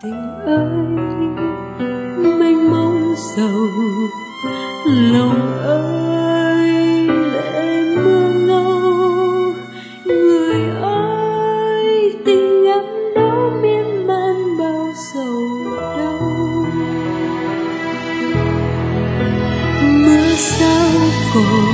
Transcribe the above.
Tình ơi mênh mông sầu, lòng ơi lệ mưa ngâu. Người ơi tình em đó miên man bao sầu đau. Mưa sao còn